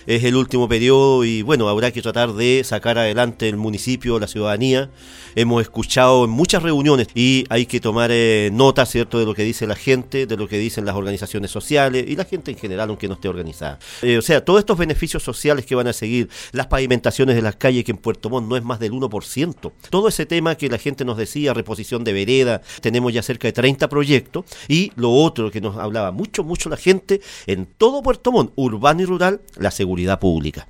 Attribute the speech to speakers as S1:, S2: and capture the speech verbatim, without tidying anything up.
S1: es el último periodo y bueno, habrá que tratar de sacar adelante el municipio, la ciudadanía. Hemos escuchado en muchas reuniones y hay que tomar eh, nota, ¿cierto?, de lo que dice la gente, de lo que dicen las organizaciones sociales y la gente en general, aunque no esté organizada. Eh, o sea, todos estos beneficios sociales que van a seguir, las pavimentaciones de las calles, que en Puerto Montt no es más del uno por ciento. Todo ese tema que la gente nos decía, reposición de vereda, tenemos ya cerca de treinta proyectos. Y lo otro que nos hablaba mucho, mucho la gente, en todo Puerto Montt, urbano y rural, la seguridad pública.